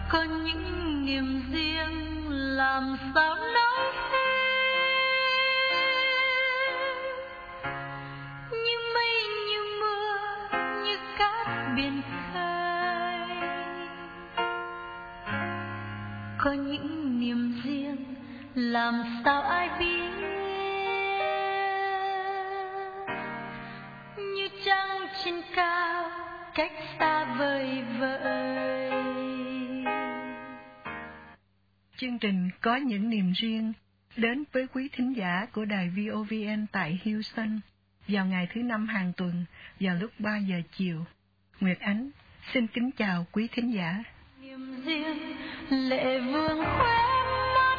có những niềm riêng làm sao nói như mây như mưa như cát biển khơi, có những niềm riêng làm sao ai biết, như trăng trên cao cách xa vời vợi. Chương trình Có những niềm riêng đến với quý thính giả của đài VOVN tại Houston vào ngày thứ Năm hàng tuần vào lúc 3 giờ chiều. Nguyệt Ánh xin kính chào quý thính giả. Niềm riêng lệ vương khóe mắt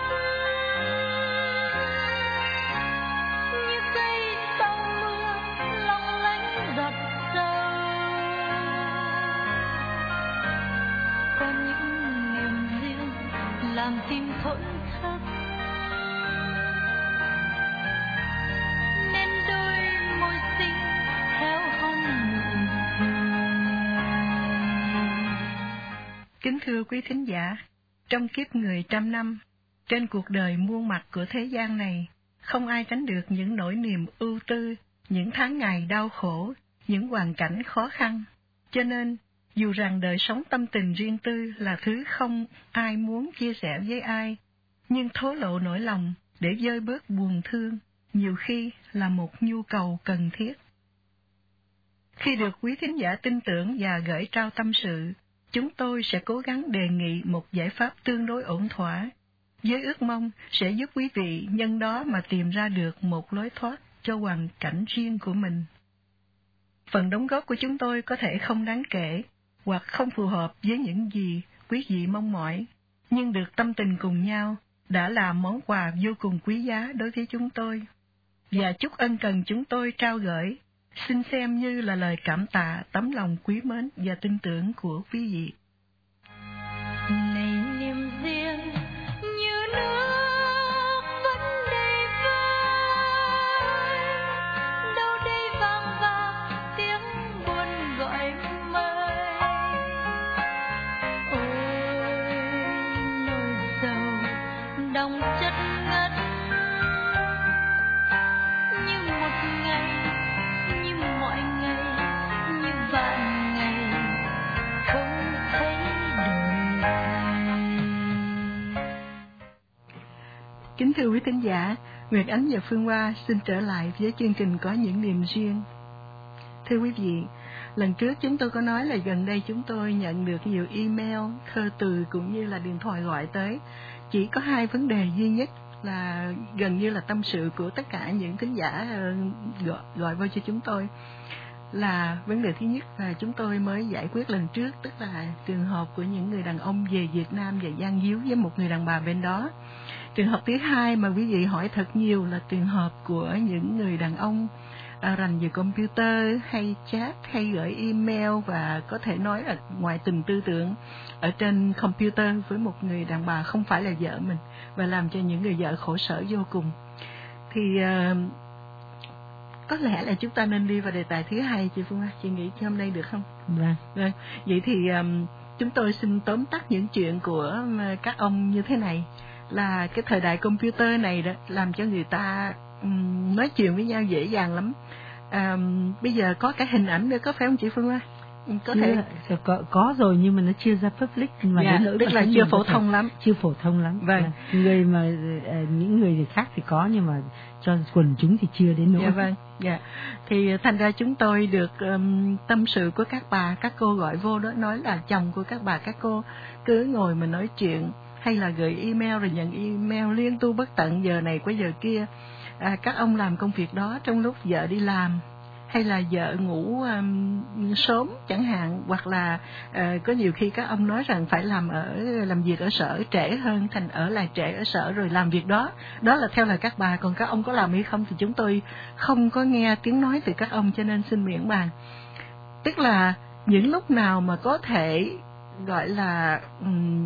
như cây sau mưa long lánh giọt sâu, có những niềm riêng làm tim thổn thức nên đôi môi xinh theo hôn nụ cười. Kính thưa quý thính giả, trong kiếp người trăm năm, trên cuộc đời muôn mặt của thế gian này, không ai tránh được những nỗi niềm ưu tư, những tháng ngày đau khổ, những hoàn cảnh khó khăn. Cho nên, dù rằng đời sống tâm tình riêng tư là thứ không ai muốn chia sẻ với ai, nhưng thổ lộ nỗi lòng để vơi bớt buồn thương, nhiều khi là một nhu cầu cần thiết. Khi được quý thính giả tin tưởng và gửi trao tâm sự, chúng tôi sẽ cố gắng đề nghị một giải pháp tương đối ổn thỏa, với ước mong sẽ giúp quý vị nhân đó mà tìm ra được một lối thoát cho hoàn cảnh riêng của mình. Phần đóng góp của chúng tôi có thể không đáng kể, hoặc không phù hợp với những gì quý vị mong mỏi, nhưng được tâm tình cùng nhau đã là món quà vô cùng quý giá đối với chúng tôi. Và chút ân cần chúng tôi trao gửi, xin xem như là lời cảm tạ tấm lòng quý mến và tin tưởng của quý vị. Này niềm riêng như nước vẫn đầy vơi, đâu đây vang vang tiếng buồn gọi mời. Ôi nỗi sầu đồng chất ngất như một ngày, như mọi ngày, như vạn ngày không thấy đổi thay. Kính thưa quý thính giả, Nguyệt Ánh và Phương Hoa xin trở lại với chương trình Có những niềm riêng. Thưa quý vị, lần trước chúng tôi có nói là gần đây chúng tôi nhận được nhiều email, thơ từ cũng như là điện thoại gọi tới. Chỉ có 2 vấn đề duy nhất là gần như là tâm sự của tất cả những thính giả gọi vào cho chúng tôi. Là vấn đề thứ nhất là chúng tôi mới giải quyết lần trước, tức là trường hợp của những người đàn ông về Việt Nam và gian díu với một người đàn bà bên đó. Trường hợp thứ hai mà quý vị hỏi thật nhiều là trường hợp của những người đàn ông rành về computer hay chat hay gửi email và có thể nói là ngoại tình tư tưởng ở trên computer với một người đàn bà không phải là vợ mình và làm cho những người vợ khổ sở vô cùng. Thì có lẽ là chúng ta nên đi vào đề tài thứ hai, chị Phương Hoa, chị nghĩ hôm nay được không? Vâng. Rồi, vậy thì chúng tôi xin tóm tắt những chuyện của các ông như thế này, là cái thời đại computer này đó làm cho người ta nói chuyện với nhau dễ dàng lắm. Bây giờ có cái hình ảnh nữa, có phải không chị Phương Hoa? Có chưa, thể có rồi nhưng mà nó chưa ra public mà dạ, tức là chưa phổ thông lắm. Chưa phổ thông lắm. Vâng. Người mà những người khác thì có nhưng mà cho quần chúng thì chưa đến nỗi. Dạ vâng. Dạ. Thì thành ra chúng tôi được tâm sự của các bà, các cô gọi vô đó nói là chồng của các bà các cô cứ ngồi mà nói chuyện hay là gửi email rồi nhận email liên tu bất tận, giờ này qua giờ kia. Các ông làm công việc đó trong lúc vợ đi làm hay là vợ ngủ sớm chẳng hạn, hoặc là có nhiều khi các ông nói rằng phải làm việc ở sở trễ hơn, thành ở lại trễ ở sở rồi làm việc đó. Đó là theo lời các bà, còn các ông có làm hay không thì chúng tôi không có nghe tiếng nói từ các ông, cho nên xin miễn bàn. Tức là những lúc nào mà có thể gọi là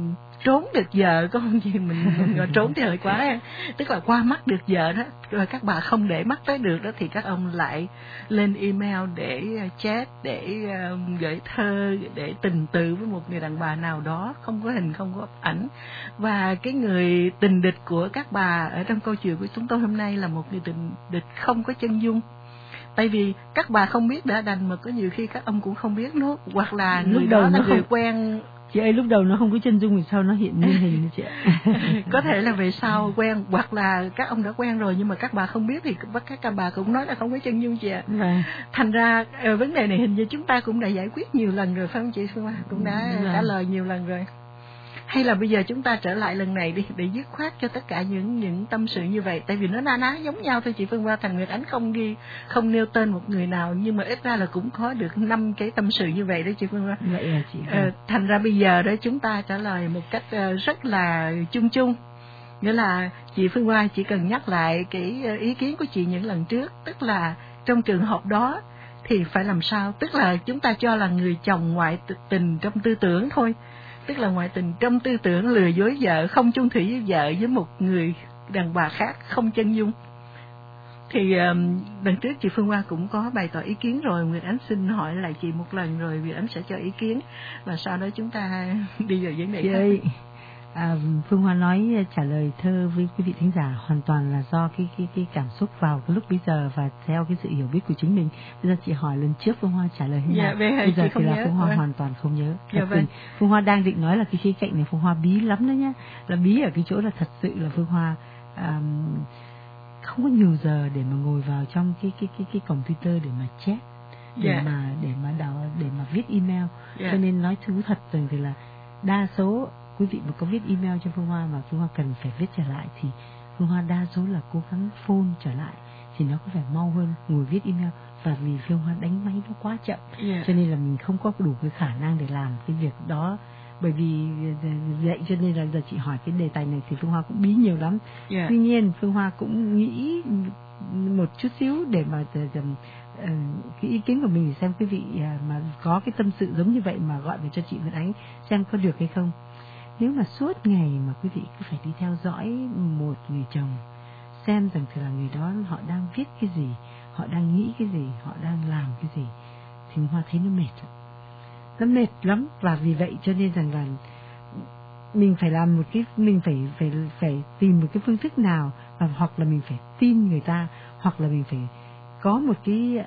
trốn được vợ, có không chị? Mình trốn thì hơi quá, tức là qua mắt được vợ đó, rồi các bà không để mắt tới được đó thì các ông lại lên email để chat, để gửi thơ, để tình tự với một người đàn bà nào đó, không có hình, không có ảnh. Và cái người tình địch của các bà ở trong câu chuyện của chúng tôi hôm nay là một người tình địch không có chân dung. Tại vì các bà không biết đã đành, mà có nhiều khi các ông cũng không biết nữa, hoặc là lúc người đầu đó là nó người không quen. Chị ơi, lúc đầu nó không có chân dung thì sao nó hiện nguyên hình nữa chị ạ? Có thể là về sau quen, hoặc là các ông đã quen rồi nhưng mà các bà không biết thì các bà cũng nói là không có chân dung chị ạ. Thành ra vấn đề này hình như chúng ta cũng đã giải quyết nhiều lần rồi phải không chị Phương Hoa? Cũng đã trả lời nhiều lần rồi. Hay là bây giờ chúng ta trở lại lần này đi, để dứt khoát cho tất cả những tâm sự như vậy, tại vì nó na ná giống nhau thôi chị Phương Hoa. Thành Nguyệt Ánh không nêu tên một người nào, nhưng mà ít ra là cũng có được 5 cái tâm sự như vậy đó chị Phương Hoa. Vậy là chị. Thành ra bây giờ đó chúng ta trả lời một cách rất là chung chung, nghĩa là chị Phương Hoa chỉ cần nhắc lại cái ý kiến của chị những lần trước, tức là trong trường hợp đó thì phải làm sao, tức là chúng ta cho là người chồng ngoại tình trong tư tưởng thôi. Tức là ngoại tình trong tư tưởng, lừa dối vợ, không chung thủy với vợ với một người đàn bà khác, không chân dung. Thì lần trước chị Phương Hoa cũng có bày tỏ ý kiến rồi, Nguyệt Ánh xin hỏi lại chị một lần rồi Nguyệt Ánh sẽ cho ý kiến, và sau đó chúng ta đi vào vấn đề khác. Phương Hoa nói trả lời thơ với quý vị thính giả hoàn toàn là do cái cảm xúc vào cái lúc bây giờ và theo cái sự hiểu biết của chính mình. Bây giờ chị hỏi lần trước Phương Hoa trả lời thế nào? Bây giờ thì là Phương Hoa hoàn toàn không nhớ. Phương Hoa đang định nói là cái khía cạnh này Phương Hoa bí lắm đó nhá, là bí ở cái chỗ là thật sự là Phương Hoa không có nhiều giờ để mà ngồi vào trong cái computer để mà chat, để mà viết email. Cho nên nói thú thật rằng thì là đa số quý vị mà có viết email cho Phương Hoa mà Phương Hoa cần phải viết trở lại thì Phương Hoa đa số là cố gắng phone trở lại thì nó có vẻ mau hơn ngồi viết email. Và vì Phương Hoa đánh máy nó quá chậm, cho nên là mình không có đủ cái khả năng để làm cái việc đó. Bởi vì vậy cho nên là giờ chị hỏi cái đề tài này thì Phương Hoa cũng bí nhiều lắm. Tuy nhiên Phương Hoa cũng nghĩ một chút xíu để mà cái ý kiến của mình xem quý vị mà có cái tâm sự giống như vậy mà gọi về cho chị Nguyệt Ánh xem có được hay không. Nếu mà suốt ngày mà quý vị cứ phải đi theo dõi một người chồng, xem rằng thì là người đó họ đang viết cái gì, họ đang nghĩ cái gì, họ đang làm cái gì, thì Hoa thấy nó mệt. Nó mệt lắm. Và vì vậy cho nên rằng là mình phải làm mình phải tìm một cái phương thức nào, và hoặc là mình phải tin người ta, hoặc là mình phải có một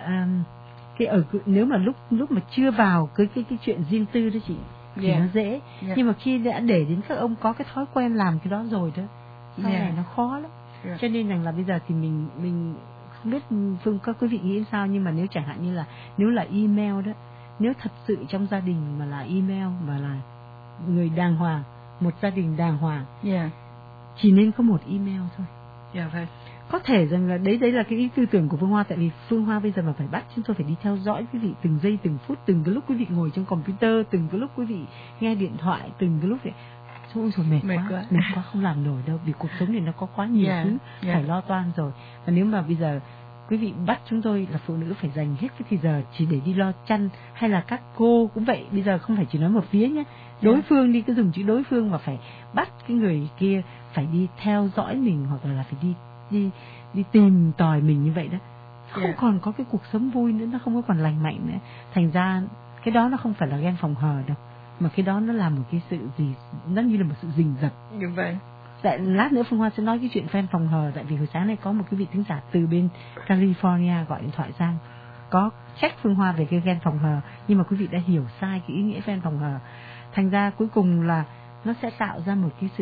nếu mà lúc mà chưa vào cái chuyện riêng tư đó chị thì nó dễ. Nhưng mà khi đã để đến các ông có cái thói quen làm cái đó rồi đó, sau này nó khó lắm. Cho nên rằng là bây giờ thì mình không biết các quý vị nghĩ sao, nhưng mà nếu chẳng hạn như là nếu là email đó, nếu thật sự trong gia đình mà là email mà là người đàng hoàng, một gia đình đàng hoàng, chỉ nên có một email thôi. Có thể rằng là đấy là cái ý tư tưởng của Phương Hoa. Tại vì Phương Hoa bây giờ mà phải bắt chúng tôi phải đi theo dõi quý vị từng giây từng phút, từng cái lúc quý vị ngồi trong computer, từng cái lúc quý vị nghe điện thoại, từng cái lúc vậy. Ôi rồi mệt quá không làm nổi đâu, vì cuộc sống này nó có quá nhiều thứ phải lo toan rồi. Và nếu mà bây giờ quý vị bắt chúng tôi là phụ nữ phải dành hết cái thời giờ chỉ để đi lo chăn, hay là các cô cũng vậy, bây giờ không phải chỉ nói một phía nhé, đối phương đi, cứ dùng chữ đối phương mà phải bắt cái người kia phải đi theo dõi mình, hoặc là phải đi tìm tòi mình như vậy đó, không còn có cái cuộc sống vui nữa, nó không có còn lành mạnh nữa. Thành ra cái đó nó không phải là ghen phòng hờ đâu, mà cái đó nó là một cái sự gì, nó như là một sự rình rập. Như vậy. Tại lát nữa Phương Hoa sẽ nói cái chuyện fan phòng hờ, tại vì hồi sáng nay có một cái vị thính giả từ bên California gọi điện thoại sang, có trách Phương Hoa về cái ghen phòng hờ, nhưng mà quý vị đã hiểu sai cái ý nghĩa fan phòng hờ. Thành ra cuối cùng là nó sẽ tạo ra một cái sự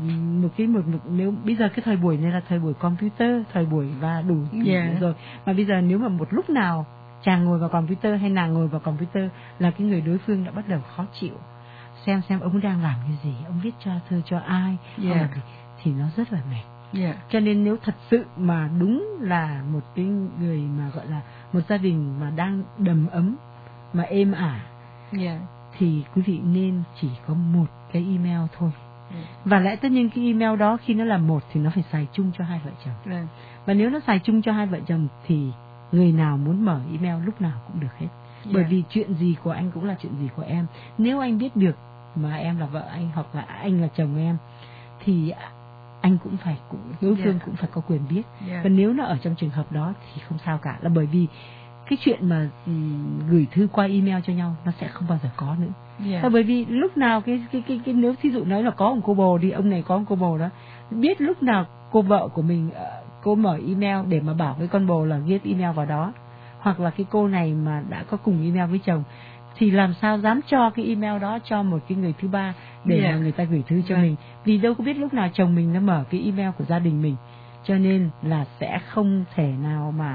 nếu bây giờ cái thời buổi này là thời buổi computer, thời buổi và đủ rồi, mà bây giờ nếu mà một lúc nào chàng ngồi vào computer hay nàng ngồi vào computer là cái người đối phương đã bắt đầu khó chịu, xem ông đang làm cái gì, ông viết cho thơ cho ai, thì nó rất là mệt. Cho nên nếu thật sự mà đúng là một cái người mà gọi là một gia đình mà đang đầm ấm mà êm ả, thì quý vị nên chỉ có một cái email thôi. Và lẽ tất nhiên cái email đó khi nó là một thì nó phải xài chung cho hai vợ chồng. Và nếu nó xài chung cho hai vợ chồng thì người nào muốn mở email lúc nào cũng được hết. Bởi vì chuyện gì của anh cũng là chuyện gì của em. Nếu anh biết được mà em là vợ anh hoặc là anh là chồng em, thì anh cũng đối phương cũng phải có quyền biết. Và nếu nó ở trong trường hợp đó thì không sao cả, là bởi vì cái chuyện mà gửi thư qua email cho nhau nó sẽ không bao giờ có nữa. Là bởi vì lúc nào cái nếu thí dụ nói là có một cô bồ thì ông này có một cô bồ đó, biết lúc nào cô vợ của mình cô mở email để mà bảo với con bồ là viết email vào đó, hoặc là cái cô này mà đã có cùng email với chồng thì làm sao dám cho cái email đó cho một cái người thứ ba để mà người ta gửi thư cho mình, vì đâu có biết lúc nào chồng mình nó mở cái email của gia đình mình, cho nên là sẽ không thể nào mà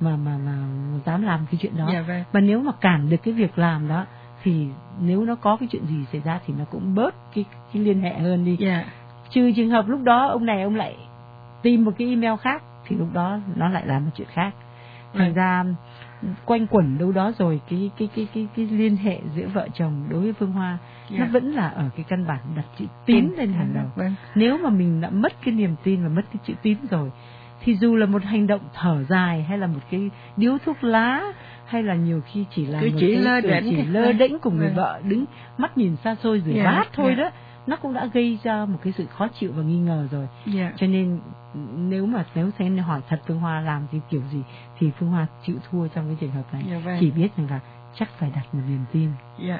dám làm cái chuyện đó. Mà nếu mà cản được cái việc làm đó thì nếu nó có cái chuyện gì xảy ra thì nó cũng bớt cái liên hệ hơn đi. Trừ trường hợp lúc đó ông này ông lại tìm một cái email khác thì lúc đó nó lại là một chuyện khác. Thành ra quanh quẩn đâu đó rồi cái liên hệ giữa vợ chồng đối với Phương Hoa nó vẫn là ở cái căn bản đặt chữ tín lên hàng đầu. Nếu mà mình đã mất cái niềm tin và mất cái chữ tín rồi thì dù là một hành động thở dài hay là một cái điếu thuốc lá hay là nhiều khi chỉ là một cái lơ đễnh của người vợ đứng mắt nhìn xa xôi rửa bát thôi đó, nó cũng đã gây ra một cái sự khó chịu và nghi ngờ rồi. Cho nên nếu sẽ hỏi thật Phương Hoa làm thì kiểu gì thì Phương Hoa chịu thua trong cái trường hợp này. Chỉ biết rằng là chắc phải đặt một niềm tin.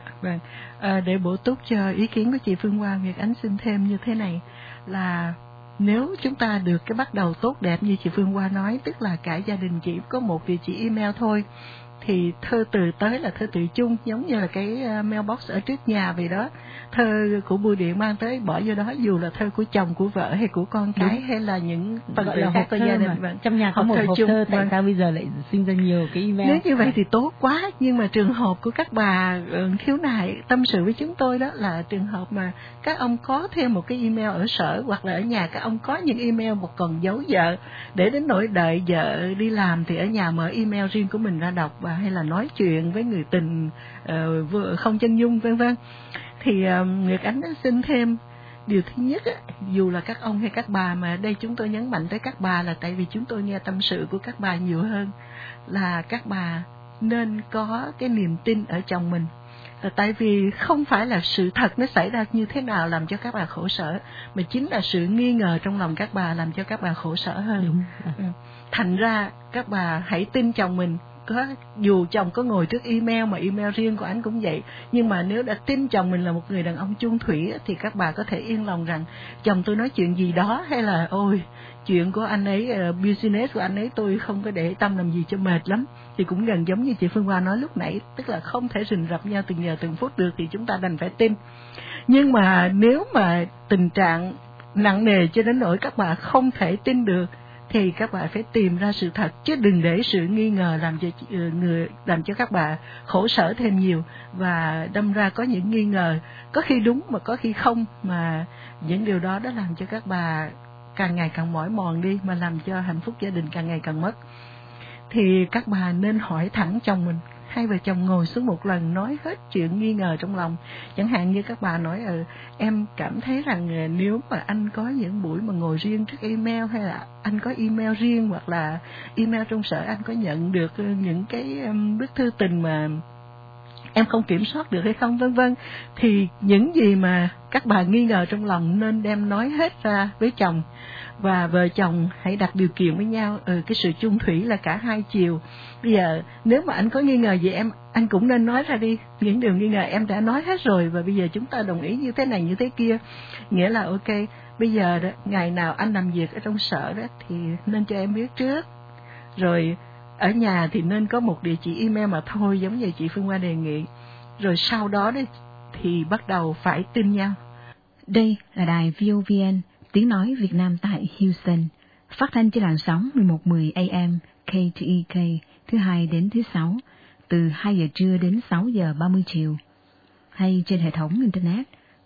Để bổ túc cho ý kiến của chị Phương Hoa, Nguyệt Ánh xin thêm như thế này là nếu chúng ta được cái bắt đầu tốt đẹp như chị Phương Hoa nói, tức là cả gia đình chỉ có một địa chỉ email thôi, thì thơ từ tới là thơ từ chung, giống như là cái mailbox ở trước nhà vậy đó. Thơ của bưu điện mang tới bỏ vô đó, dù là thơ của chồng, của vợ hay của con cái hay là những phần gọi là khác của gia đình. Trong nhà có một hộp thơ, tại sao bây giờ lại sinh ra nhiều cái email? Nếu như vậy thì tốt quá, nhưng mà trường hợp của các bà khiếu nại tâm sự với chúng tôi đó là trường hợp mà các ông có thêm một cái email ở sở, hoặc là ở nhà các ông có những email mà còn giấu vợ, để đến nỗi đợi vợ đi làm thì ở nhà mở email riêng của mình ra đọc, và hay là nói chuyện với người tình không chân dung vân vân. Thì Nguyệt Ánh xin thêm điều thứ nhất, dù là các ông hay các bà, mà đây chúng tôi nhấn mạnh tới các bà là tại vì chúng tôi nghe tâm sự của các bà nhiều hơn, là các bà nên có cái niềm tin ở chồng mình. Là tại vì không phải là sự thật nó xảy ra như thế nào làm cho các bà khổ sở, mà chính là sự nghi ngờ trong lòng các bà làm cho các bà khổ sở hơn. Thành ra các bà hãy tin chồng mình. Dù chồng có ngồi trước email mà email riêng của anh cũng vậy, nhưng mà nếu đã tin chồng mình là một người đàn ông chung thủy thì các bà có thể yên lòng rằng chồng tôi nói chuyện gì đó, hay là ôi chuyện của anh ấy, business của anh ấy tôi không có để tâm làm gì cho mệt lắm, thì cũng gần giống như chị Phương Hoa nói lúc nãy, tức là không thể rình rập nhau từng giờ từng phút được thì chúng ta đành phải tin. Nhưng mà nếu mà tình trạng nặng nề cho đến nỗi các bà không thể tin được thì các bà phải tìm ra sự thật, chứ đừng để sự nghi ngờ làm cho các bà khổ sở thêm nhiều, và đâm ra có những nghi ngờ có khi đúng mà có khi không, mà những điều đó đã làm cho các bà càng ngày càng mỏi mòn đi, mà làm cho hạnh phúc gia đình càng ngày càng mất. Thì các bà nên hỏi thẳng chồng mình, hai vợ chồng ngồi xuống một lần nói hết chuyện nghi ngờ trong lòng. Chẳng hạn như các bà nói em cảm thấy rằng nếu mà anh có những buổi mà ngồi riêng trước email, hay là anh có email riêng, hoặc là email trong sở anh có nhận được những cái bức thư tình mà em không kiểm soát được hay không, vân vân, thì những gì mà các bà nghi ngờ trong lòng nên đem nói hết ra với chồng. Và vợ chồng hãy đặt điều kiện với nhau, cái sự chung thủy là cả hai chiều. Bây giờ nếu mà anh có nghi ngờ gì anh cũng nên nói ra đi, những điều nghi ngờ em đã nói hết rồi, và bây giờ chúng ta đồng ý như thế này như thế kia, nghĩa là ok, bây giờ đó, ngày nào anh làm việc ở trong sở đó thì nên cho em biết trước, rồi ở nhà thì nên có một địa chỉ email mà thôi, giống như chị Phương Hoa đề nghị, rồi sau đó đấy thì bắt đầu phải tin nhau. Đây là đài VOVN, tiếng nói Việt Nam tại Houston, phát thanh trên làn sóng 1110 AM KTEK thứ hai đến thứ sáu, từ 2 giờ trưa đến 6 giờ 30 chiều, hay trên hệ thống internet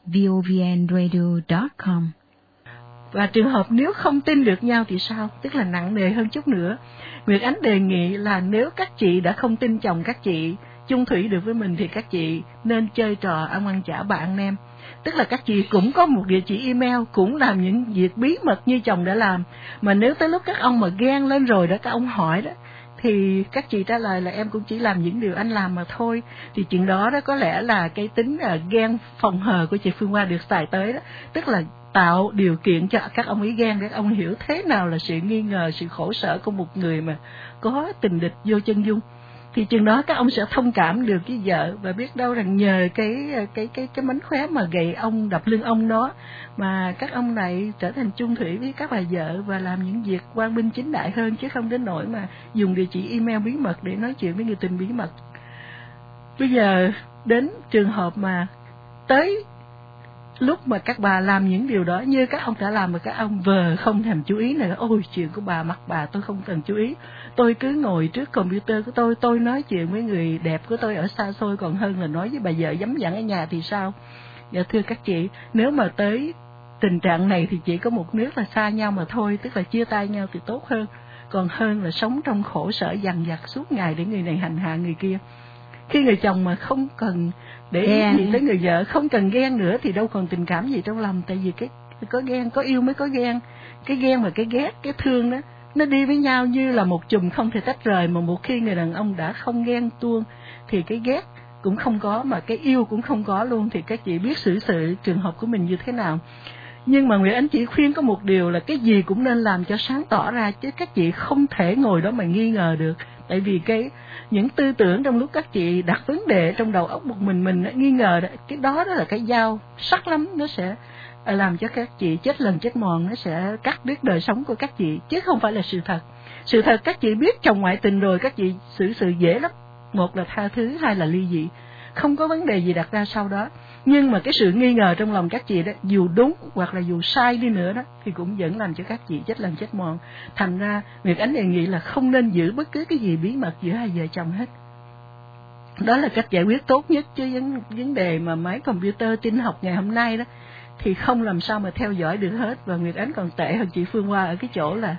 vovnradio.com. Và trường hợp nếu không tin được nhau thì sao? Tức là nặng nề hơn chút nữa. Nguyệt Ánh đề nghị là nếu các chị đã không tin chồng các chị chung thủy được với mình thì các chị nên chơi trò ăn ăn chả bà ăn nem. Tức là các chị cũng có một địa chỉ email, cũng làm những việc bí mật như chồng đã làm. Mà nếu tới lúc các ông mà ghen lên rồi đó, các ông hỏi đó, Thì các chị trả lời là em cũng chỉ làm những điều anh làm mà thôi. Thì chuyện đó có lẽ là cái tính ghen phòng hờ của chị Phương Hoa được xài tới đó, tức là tạo điều kiện cho các ông ấy ghen để ông hiểu thế nào là sự nghi ngờ, sự khổ sở của một người mà có tình địch vô chân dung. Thì chừng đó các ông sẽ thông cảm được với vợ, và biết đâu rằng nhờ cái mánh khóe mà gậy ông đập lưng ông đó mà các ông này trở thành chung thủy với các bà vợ và làm những việc quang minh chính đại hơn, chứ không đến nỗi mà dùng địa chỉ email bí mật để nói chuyện với người tình bí mật. Bây giờ đến trường hợp mà tới lúc mà các bà làm những điều đó như các ông đã làm, mà các ông vờ không thèm chú ý này, ôi chuyện của bà mắc bà tôi không cần chú ý, tôi cứ ngồi trước computer của tôi nói chuyện với người đẹp của tôi ở xa xôi còn hơn là nói với bà vợ vấm vẳng ở nhà thì sao? Dạ thưa các chị, nếu mà tới tình trạng này thì chỉ có một nước là xa nhau mà thôi, tức là chia tay nhau thì tốt hơn, còn hơn là sống trong khổ sở dằn vặt suốt ngày để người này hành hạ người kia. Khi người chồng mà không cần để ý gì tới người vợ, không cần ghen nữa thì đâu còn tình cảm gì trong lòng, tại vì cái có ghen, có yêu mới có ghen. Cái ghen và cái ghét, cái thương đó nó đi với nhau như là một chùm không thể tách rời, mà một khi người đàn ông đã không ghen tuông thì cái ghét cũng không có, mà cái yêu cũng không có luôn. Thì các chị biết xử sự trường hợp của mình như thế nào. Nhưng mà Nguyễn Ánh chỉ khuyên có một điều là cái gì cũng nên làm cho sáng tỏ ra, chứ các chị không thể ngồi đó mà nghi ngờ được. Tại vì những tư tưởng trong lúc các chị đặt vấn đề trong đầu óc một mình nghi ngờ đó, cái đó là cái dao sắc lắm, nó sẽ làm cho các chị chết lần chết mòn, nó sẽ cắt đứt đời sống của các chị, chứ không phải là sự thật. Sự thật các chị biết chồng ngoại tình rồi, các chị xử sự dễ lắm, một là tha thứ, hai là ly dị, không có vấn đề gì đặt ra sau đó. Nhưng mà cái sự nghi ngờ trong lòng các chị đó, dù đúng hoặc là dù sai đi nữa đó, thì cũng vẫn làm cho các chị chết lần chết mòn. Thành ra Nguyệt Ánh đề nghị là không nên giữ bất cứ cái gì bí mật giữa hai vợ chồng hết. Đó là cách giải quyết tốt nhất, chứ vấn đề mà máy computer tin học ngày hôm nay đó thì không làm sao mà theo dõi được hết. Và Nguyệt Ánh còn tệ hơn chị Phương Hoa ở cái chỗ là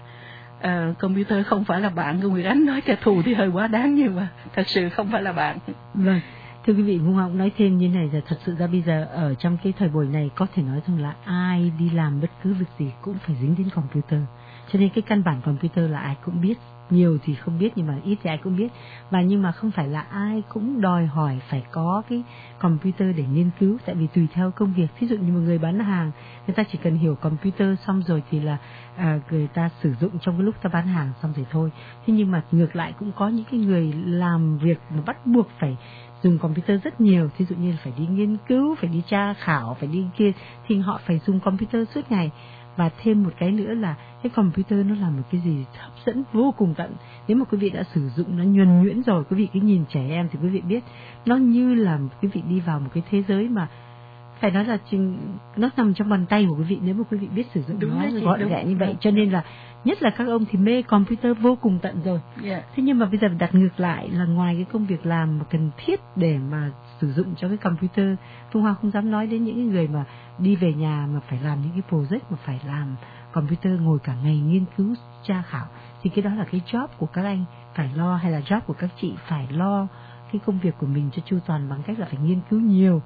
computer không phải là bạn của Nguyệt Ánh. Nói kẻ thù thì hơi quá đáng, nhưng mà thật sự không phải là bạn. Vâng. Thưa quý vị, Hùng Hoa cũng nói thêm như này là thật sự ra bây giờ ở trong cái thời buổi này có thể nói rằng là ai đi làm bất cứ việc gì cũng phải dính đến computer. Cho nên cái căn bản computer là ai cũng biết, nhiều thì không biết nhưng mà ít thì ai cũng biết. Và nhưng mà không phải là ai cũng đòi hỏi phải có cái computer để nghiên cứu, tại vì tùy theo công việc. Ví dụ như một người bán hàng, người ta chỉ cần hiểu computer xong rồi thì là người ta sử dụng trong cái lúc ta bán hàng xong rồi thôi. Thế nhưng mà ngược lại cũng có những cái người làm việc mà bắt buộc phải dùng computer rất nhiều, ví dụ như là phải đi nghiên cứu, phải đi tra khảo, phải đi kia, thì họ phải dùng computer suốt ngày. Và thêm một cái nữa là cái computer nó là một cái gì hấp dẫn vô cùng tận. Nếu mà quý vị đã sử dụng nó nhuần nhuyễn rồi, quý vị cứ nhìn trẻ em thì quý vị biết nó như là quý vị đi vào một cái thế giới mà phải nói là nó nằm trong bàn tay của quý vị nếu mà quý vị biết sử dụng nó gọn gẽ như vậy. Cho nên là nhất là các ông thì mê computer vô cùng tận rồi. Thế nhưng mà bây giờ đặt ngược lại là ngoài cái công việc làm mà cần thiết để mà sử dụng cho cái computer, Phương Hoa không dám nói đến những người mà đi về nhà mà phải làm những cái project mà phải làm computer, ngồi cả ngày nghiên cứu tra khảo, thì cái đó là cái job của các anh phải lo, hay là job của các chị phải lo cái công việc của mình cho chu toàn bằng cách là phải nghiên cứu nhiều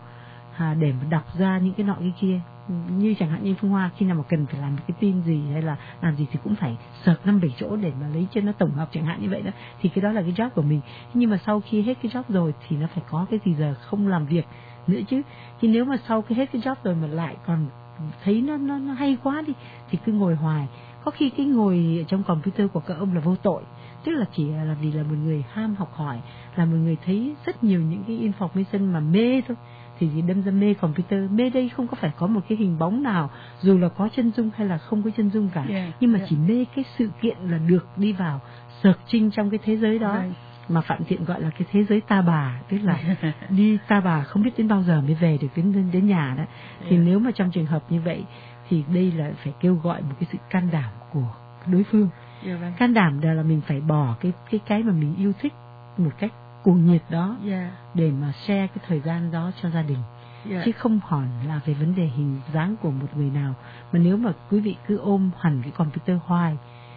để mà đọc ra những cái nọ cái kia. Như chẳng hạn như Phương Hoa khi nào mà cần phải làm cái tin gì hay là làm gì thì cũng phải search 5-7 chỗ để mà lấy cho nó tổng hợp chẳng hạn như vậy đó, thì cái đó là cái job của mình. Nhưng mà sau khi hết cái job rồi thì nó phải có cái gì giờ không làm việc nữa chứ. Thì nếu mà sau khi hết cái job rồi mà lại còn thấy nó hay quá đi thì cứ ngồi hoài. Có khi cái ngồi ở trong computer của các ông là vô tội, tức là chỉ là vì là một người ham học hỏi, là một người thấy rất nhiều những cái information mà mê thôi, thì đâm ra mê computer. Mê đây không có phải có một cái hình bóng nào, dù là có chân dung hay là không có chân dung cả, nhưng mà chỉ mê cái sự kiện là được đi vào searching trong cái thế giới đó. Mà Phạm Thiện gọi là cái thế giới ta bà, tức là đi ta bà không biết đến bao giờ mới về được đến nhà đó. Thì nếu mà trong trường hợp như vậy thì đây là phải kêu gọi một cái sự can đảm của đối phương. Can đảm là mình phải bỏ cái mà mình yêu thích một cách cuồng nhiệt đó để mà share cái thời gian đó cho gia đình, chứ không hỏi là về vấn đề hình dáng của một người nào. Mà nếu mà quý vị cứ ôm hẳn cái computer hoài,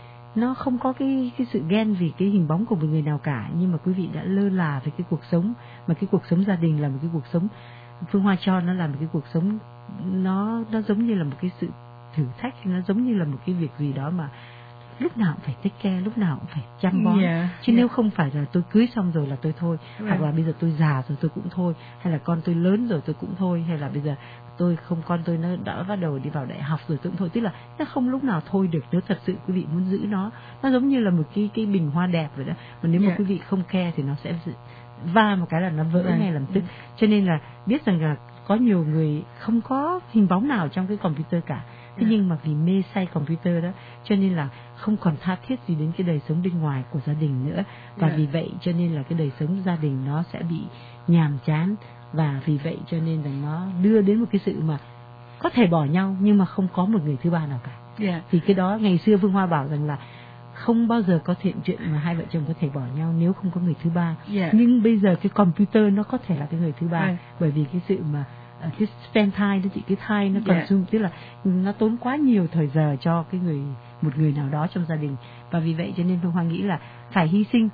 nó không có cái sự ghen vì cái hình bóng của một người nào cả, nhưng mà quý vị đã lơ là về cái cuộc sống, mà cái cuộc sống gia đình là một cái cuộc sống Phương Hoa cho nó là một cái cuộc sống, nó giống như là một cái sự thử thách, nó giống như là một cái việc gì đó mà lúc nào cũng phải take care, lúc nào cũng phải chăm bón. Chứ nếu không phải là tôi cưới xong rồi là tôi thôi, hoặc là bây giờ tôi già rồi tôi cũng thôi, hay là con tôi lớn rồi tôi cũng thôi, hay là bây giờ con tôi nó đã bắt đầu đi vào đại học rồi tôi cũng thôi. Tức là nó không lúc nào thôi được nếu thật sự quý vị muốn giữ nó giống như là một cái bình hoa đẹp vậy đó. Mà nếu mà quý vị không care thì nó sẽ va một cái là nó vỡ ngay lập tức. Cho nên là biết rằng là có nhiều người không có hình bóng nào trong cái computer cả. Thế nhưng mà vì mê say computer đó, cho nên là không còn tha thiết gì đến cái đời sống bên ngoài của gia đình nữa. Và vì vậy cho nên là cái đời sống gia đình nó sẽ bị nhàm chán. Và vì vậy cho nên là nó đưa đến một cái sự mà có thể bỏ nhau nhưng mà không có một người thứ ba nào cả. Thì cái đó ngày xưa Phương Hoa bảo rằng là không bao giờ có chuyện mà hai vợ chồng có thể bỏ nhau nếu không có người thứ ba. Nhưng bây giờ cái computer nó có thể là cái người thứ ba, bởi vì cái sự mà cái spend time đó chị, cái time nó consume, tức là nó tốn quá nhiều thời giờ cho một người nào đó trong gia đình. Và vì vậy cho nên Phương Hoa nghĩ là phải hy sinh,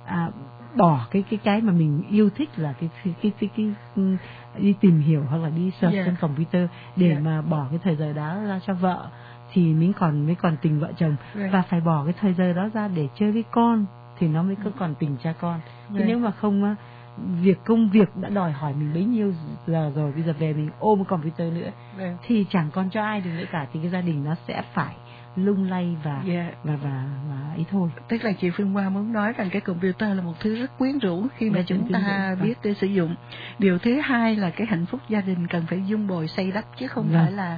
bỏ cái mà mình yêu thích là cái đi tìm hiểu hoặc là đi search trên computer để mà bỏ cái thời giờ đó ra cho vợ thì mới còn tình vợ chồng. Và phải bỏ cái thời giờ đó ra để chơi với con thì nó mới có còn tình cha con. Chứ nếu mà không, công việc đã đòi hỏi mình bấy nhiêu giờ rồi, bây giờ về mình ôm computer nữa thì chẳng còn cho ai được nữa cả, thì cái gia đình nó sẽ phải lung lay và ý thôi. Tức là chị Phương Hoa muốn nói rằng cái computer là một thứ rất quyến rũ khi mà chúng ta biết để sử dụng. Điều thứ hai là cái hạnh phúc gia đình cần phải dung bồi xây đắp, chứ không phải là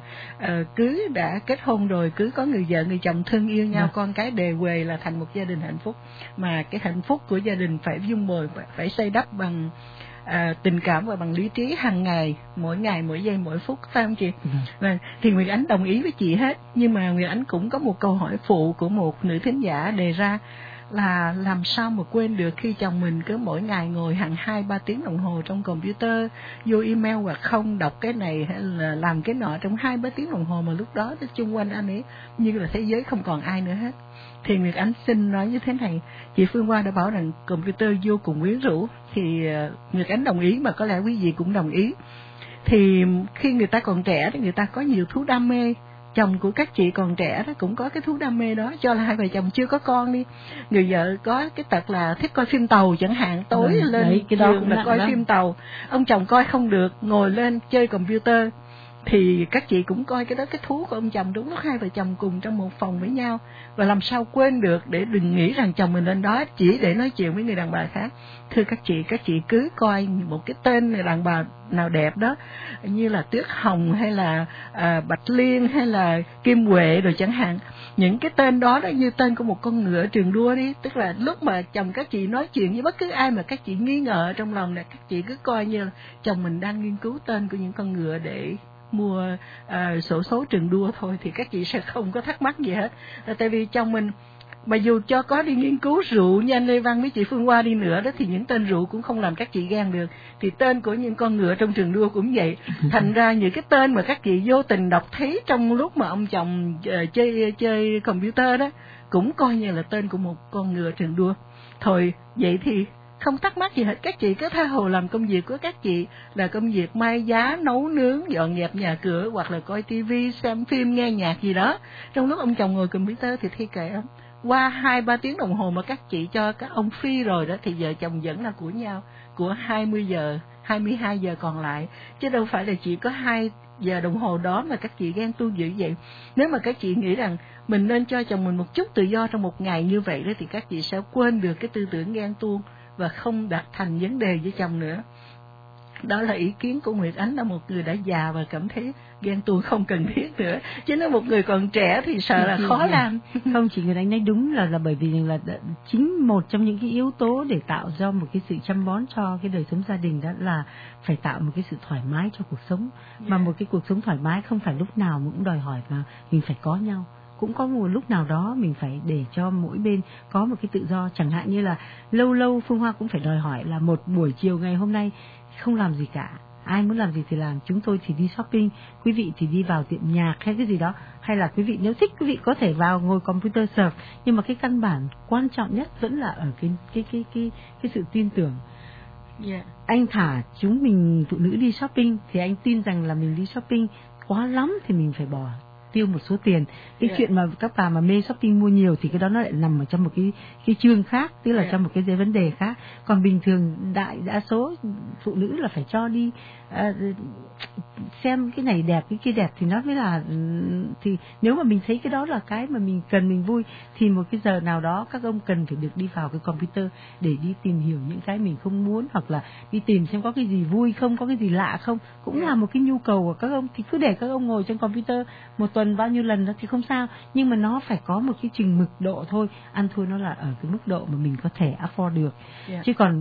cứ đã kết hôn rồi cứ có người vợ người chồng thương yêu nhau, con cái đề huề là thành một gia đình hạnh phúc. Mà cái hạnh phúc của gia đình phải dung bồi, phải xây đắp bằng tình cảm và bằng lý trí hàng ngày, mỗi giây mỗi phút, phải không chị? Thì Nguyệt Ánh đồng ý với chị hết, nhưng mà Nguyệt Ánh cũng có một câu hỏi phụ của một nữ thính giả đề ra là làm sao mà quên được khi chồng mình cứ mỗi ngày ngồi hàng 2-3 tiếng đồng hồ trong computer, vô email hoặc không, đọc cái này hay là làm cái nọ trong 2-3 tiếng đồng hồ, mà lúc đó chung quanh anh ấy như là thế giới không còn ai nữa hết. Thì Nguyệt Ánh xin nói như thế này, chị Phương Hoa đã bảo rằng computer vô cùng quyến rũ, thì Nguyệt Ánh đồng ý, mà có lẽ quý vị cũng đồng ý. Thì khi người ta còn trẻ thì người ta có nhiều thú đam mê. Chồng của các chị còn trẻ đó cũng có cái thú đam mê đó, cho là hai vợ chồng chưa có con đi, người vợ có cái tật là thích coi phim tàu chẳng hạn, tối lên cái giường là coi phim tàu, ông chồng coi không được, ngồi lên chơi computer. Thì các chị cũng coi cái đó, cái thú của ông chồng, đúng lúc hai vợ chồng cùng trong một phòng với nhau. Và làm sao quên được, để đừng nghĩ rằng chồng mình lên đó chỉ để nói chuyện với người đàn bà khác. Thưa các chị cứ coi một cái tên đàn bà nào đẹp đó, như là Tuyết Hồng hay là Bạch Liên hay là Kim Huệ rồi chẳng hạn. Những cái tên đó như tên của một con ngựa trường đua đi. Tức là lúc mà chồng các chị nói chuyện với bất cứ ai mà các chị nghi ngờ trong lòng này, các chị cứ coi như là chồng mình đang nghiên cứu tên của những con ngựa để mua sổ số trường đua thôi, thì các chị sẽ không có thắc mắc gì hết. Tại vì chồng mình mà dù cho có đi nghiên cứu rượu như anh Lê Văn với chị Phương Hoa đi nữa đó, thì những tên rượu cũng không làm các chị ghen được. Thì tên của những con ngựa trong trường đua cũng vậy. Thành ra những cái tên mà các chị vô tình đọc thấy trong lúc mà ông chồng chơi computer đó, cũng coi như là tên của một con ngựa trường đua. Thôi vậy thì không thắc mắc gì hết, các chị cứ tha hồ làm công việc của các chị là công việc may giá, nấu nướng, dọn dẹp nhà cửa, hoặc là coi tivi, xem phim, nghe nhạc gì đó. Trong lúc ông chồng ngồi computer thì thi kệ ông. Qua 2-3 tiếng đồng hồ mà các chị cho các ông phi rồi đó, thì vợ chồng vẫn là của nhau, của 22 giờ còn lại, chứ đâu phải là chỉ có 2 giờ đồng hồ đó mà các chị ghen tuông dữ vậy. Nếu mà các chị nghĩ rằng mình nên cho chồng mình một chút tự do trong một ngày như vậy đó, thì các chị sẽ quên được cái tư tưởng ghen tuông và không đặt thành vấn đề với chồng nữa. Đó là ý kiến của Nguyệt Ánh, là một người đã già và cảm thấy ghen tuông không cần thiết nữa. Chứ nếu một người còn trẻ thì sợ là khó làm. Không, chị Nguyệt Ánh nói đúng là bởi vì là chính một trong những cái yếu tố để tạo ra một cái sự chăm bón cho cái đời sống gia đình, đó là phải tạo một cái sự thoải mái cho cuộc sống. Mà một cái cuộc sống thoải mái không phải lúc nào cũng đòi hỏi mà mình phải có nhau. Cũng có một lúc nào đó mình phải để cho mỗi bên có một cái tự do. Chẳng hạn như là lâu lâu Phương Hoa cũng phải đòi hỏi là một buổi chiều ngày hôm nay không làm gì cả, ai muốn làm gì thì làm, chúng tôi thì đi shopping, quý vị thì đi vào tiệm nhạc hay cái gì đó, hay là quý vị nếu thích quý vị có thể vào ngồi computer surf. Nhưng mà cái căn bản quan trọng nhất vẫn là ở cái sự tin tưởng. Anh thả chúng mình phụ nữ đi shopping thì anh tin rằng là mình đi shopping quá lắm thì mình phải bỏ tiêu một số tiền. Cái chuyện mà các bà mà mê shopping mua nhiều thì cái đó nó lại nằm ở trong một cái chương khác, tức là trong một cái vấn đề khác. Còn bình thường đại đa số phụ nữ là phải cho đi xem cái này đẹp, cái kia đẹp thì nó mới là, thì nếu mà mình thấy cái đó là cái mà mình cần, mình vui, thì một cái giờ nào đó các ông cần phải được đi vào cái computer để đi tìm hiểu những cái mình không muốn, hoặc là đi tìm xem có cái gì vui không, có cái gì lạ không, cũng là một cái nhu cầu của các ông. Thì cứ để các ông ngồi trên computer một tuần bao nhiêu lần đó thì không sao, nhưng mà nó phải có một cái chừng mực độ thôi, ăn thua nó là ở cái mức độ mà mình có thể afford được. Chứ còn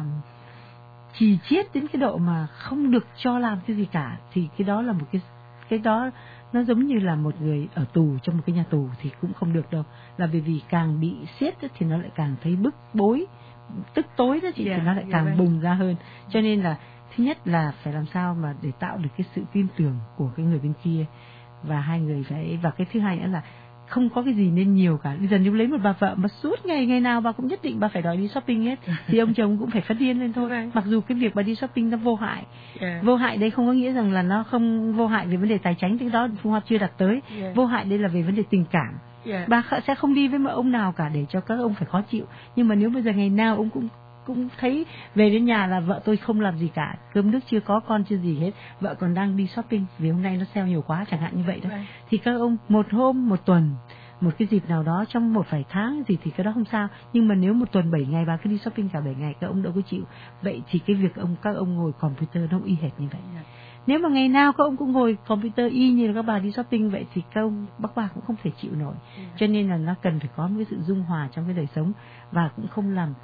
chỉ chiết đến cái độ mà không được cho làm cái gì cả thì cái đó là một cái đó nó giống như là một người ở tù, trong một cái nhà tù thì cũng không được đâu. Là vì càng bị siết thì nó lại càng thấy bức bối, tức tối đó chị, thì nó lại càng bùng ra hơn. Cho nên là thứ nhất là phải làm sao mà để tạo được cái sự tin tưởng của cái người bên kia, và hai người phải, và cái thứ hai nữa là không có cái gì nên nhiều cả. Bây giờ nếu lấy một bà vợ mà suốt ngày nào bà cũng nhất định bà phải đòi đi shopping hết thì ông chồng cũng phải phát điên lên thôi. Mặc dù cái việc bà đi shopping nó vô hại. Vô hại đây không có nghĩa rằng là nó không vô hại về vấn đề tài chính, cái đó Phương Hoa chưa đặt tới. Vô hại đây là về vấn đề tình cảm. Bà sẽ không đi với một ông nào cả để cho các ông phải khó chịu. Nhưng mà nếu bây giờ ngày nào ông cũng thấy về đến nhà là vợ tôi không làm gì cả, cơm nước chưa có, con chưa gì hết, vợ còn đang đi shopping vì hôm nay nó sale nhiều quá chẳng hạn như vậy đó, thì các ông một hôm, một tuần, một cái dịp nào đó trong một vài tháng gì thì cái đó không sao. Nhưng mà nếu một tuần 7 ngày bà cứ đi shopping cả 7 ngày các ông đâu có chịu. Vậy thì cái việc các ông ngồi computer nó y hệt như vậy. Nếu mà ngày nào các ông cũng ngồi computer y như là các bà đi shopping vậy thì các ông bác bà cũng không thể chịu nổi. Cho nên là nó cần phải có một cái sự dung hòa trong cái đời sống, và cũng không làm